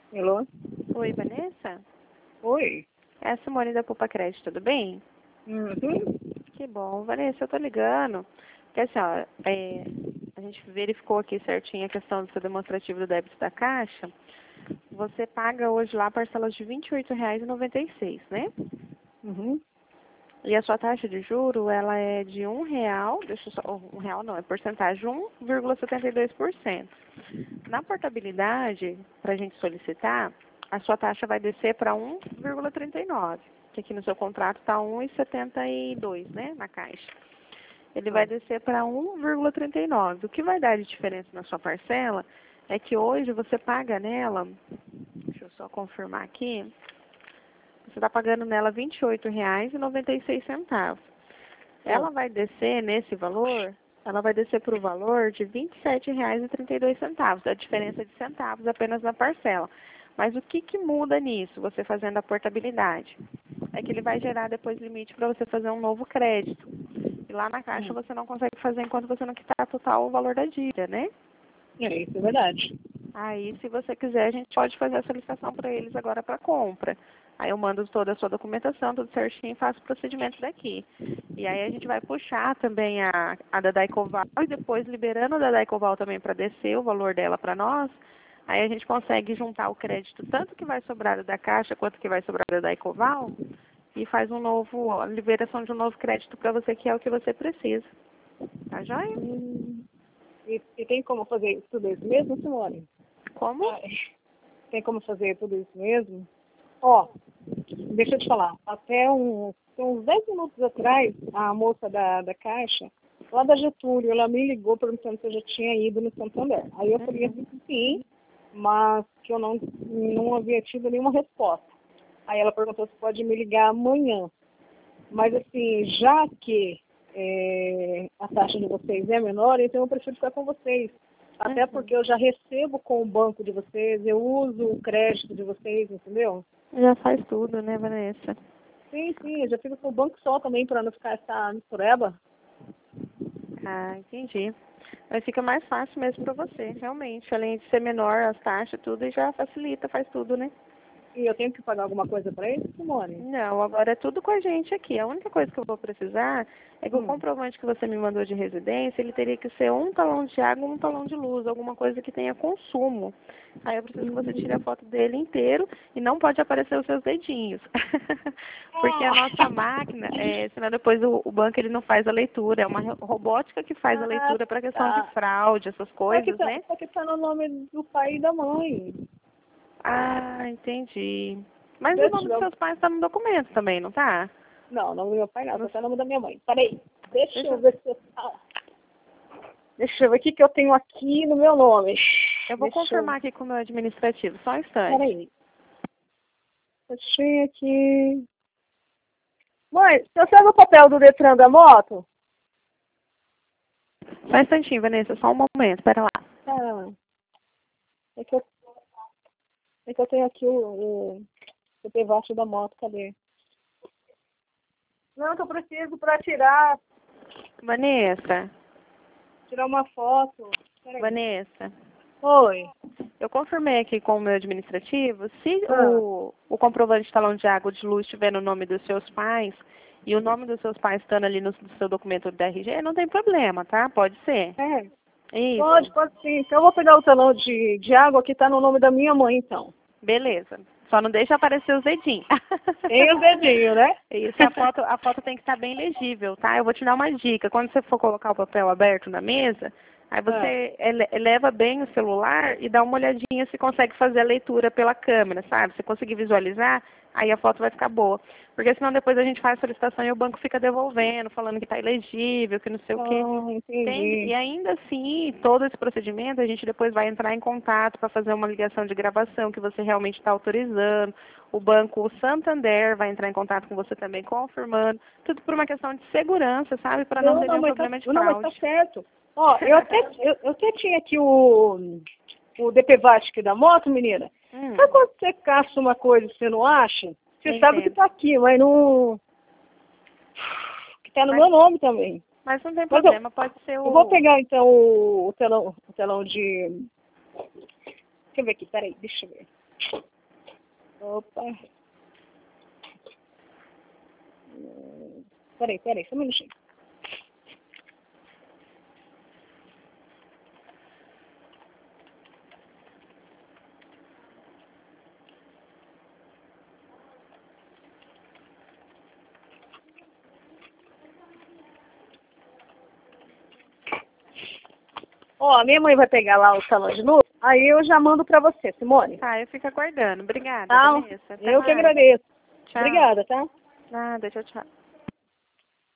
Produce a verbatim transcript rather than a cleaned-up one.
Alô? Oi, Vanessa? Oi? É a Simone da Poupa Crédito, tudo bem? Uhum. Que bom. Vanessa, eu tô ligando. Porque assim, ó, é, a gente verificou aqui certinho a questão do seu demonstrativo do débito da Caixa. Você paga hoje lá parcelas de vinte e oito reais e noventa e seis, né? Uhum. E a sua taxa de juro, ela é de um real, deixa eu só, oh, um real não, é porcentagem um vírgula setenta e dois por cento. Na portabilidade, para a gente solicitar, a sua taxa vai descer para um vírgula trinta e nove, que aqui no seu contrato está um vírgula setenta e dois, né, na Caixa. Ele vai descer para um vírgula trinta e nove. O que vai dar de diferença na sua parcela é que hoje você paga nela, deixa eu só confirmar aqui, você está pagando nela vinte e oito reais e noventa e seis centavos. Ela vai descer nesse valor, ela vai descer para o valor de vinte e sete reais e trinta e dois centavos, a diferença de centavos apenas na parcela. Mas o que, que muda nisso, você fazendo a portabilidade? É que ele vai gerar depois limite para você fazer um novo crédito. E lá na Caixa você não consegue fazer enquanto você não quitar total o valor da dívida, né? É, isso é verdade. Aí, se você quiser, a gente pode fazer a solicitação para eles agora para compra. Aí eu mando toda a sua documentação, tudo certinho, e faço o procedimento daqui. E aí a gente vai puxar também a, a da Daicoval e depois liberando a da Daicoval também para descer o valor dela para nós. Aí a gente consegue juntar o crédito, tanto que vai sobrar da Caixa quanto que vai sobrar da Daicoval, e faz um novo, ó, liberação de um novo crédito para você, que é o que você precisa. Tá joia? Hum. E, e tem como fazer tudo isso mesmo, Simone? Como? Ah, tem como fazer tudo isso mesmo? Ó, deixa eu te falar. Até um, uns dez minutos atrás, a moça da, da Caixa, lá da Getúlio, ela me ligou perguntando se eu já tinha ido no Santander. Aí eu falei assim que sim, mas que eu não, não havia tido nenhuma resposta. Aí ela perguntou se pode me ligar amanhã. Mas assim, já que é, a taxa de vocês é menor, então eu prefiro ficar com vocês. Até porque eu já recebo com o banco de vocês, eu uso o crédito de vocês, entendeu? Já faz tudo, né, Vanessa? Sim, sim, eu já fico com o banco só também para não ficar essa mistureba. Ah, entendi. Mas fica mais fácil mesmo para você, realmente. Além de ser menor as taxas, tudo, e já facilita, faz tudo, né? E eu tenho que pagar alguma coisa para eles, Simone? Não, agora é tudo com a gente aqui. A única coisa que eu vou precisar é que o Hum. comprovante que você me mandou de residência, ele teria que ser um talão de água ou um talão de luz, alguma coisa que tenha consumo. Aí eu preciso que você tire a foto dele inteiro e não pode aparecer os seus dedinhos. Porque a nossa máquina, é, senão depois o, o banco ele não faz a leitura. É uma robótica que faz a Ah, leitura para questão de tá. fraude, essas Só que coisas, tá, né? só que tá no nome do pai e da mãe. Ah, entendi. Mas o Deixa nome dos eu... seus pais está no documento também, não tá? Não, não do meu pai não, só No- tá no nome da minha mãe. Peraí, deixa Deixa eu eu... ver se eu... Ah, deixa eu ver o que, que eu tenho aqui no meu nome. Eu vou Deixa eu... confirmar aqui com o meu administrativo, só um instante. Peraí. Achei aqui... Mãe, você sabe o papel do Detran da moto? Só um instantinho, Vanessa, só um momento, pera lá. Ah, é que eu, é que eu tenho aqui o, o, o pevacho da moto, cadê? Não, que eu preciso para tirar, Vanessa, tirar uma foto. Peraí. Vanessa, Oi. eu confirmei aqui com o meu administrativo, se Ah, o, o comprovante de talão de água ou de luz estiver no nome dos seus pais, e o nome dos seus pais estando ali no, no seu documento do R G, não tem problema, tá? Pode ser. é. Pode, Isso. pode sim. Então eu vou pegar o talão de, de água que tá no nome da minha mãe, então. Beleza. Só não deixa aparecer os dedinhos. Tem os dedinhos, né? Isso, a foto, a foto tem que estar bem legível, tá? Eu vou te dar uma dica. Quando você for colocar o papel aberto na mesa, aí Ah, você ele- eleva bem o celular e dá uma olhadinha se consegue fazer a leitura pela câmera, sabe? Se conseguir visualizar, aí a foto vai ficar boa. Porque senão depois a gente faz a solicitação e o banco fica devolvendo, falando que está ilegível, que não sei o quê. ah, Entende? entendi. E ainda assim, todo esse procedimento, a gente depois vai entrar em contato para fazer uma ligação de gravação que você realmente está autorizando. O banco Santander vai entrar em contato com você também, confirmando. Tudo por uma questão de segurança, sabe? Para não Não, ter não, nenhum mas tá, problema de não, mas tá fraude. certo. Ó, eu até, eu, eu até tinha aqui o, o D P V A T aqui da moto, menina. Hum, Sabe quando você caça uma coisa e você não acha? Você eu sabe que entendo. tá aqui, mas não... que tá no Mas, meu nome também. mas não tem Mas eu, problema, pode ser eu vou o... pegar então o, o telão, o telão de... Deixa eu ver aqui, peraí, deixa eu ver. Opa. Peraí, peraí, só um minutinho. Ó, minha mãe vai pegar lá o salão de novo, aí eu já mando pra você, Simone. Tá, eu fico aguardando. Obrigada, Tá? Vanessa. Até Eu que mais. agradeço. Tchau. Obrigada, tá? Nada, tchau, tchau.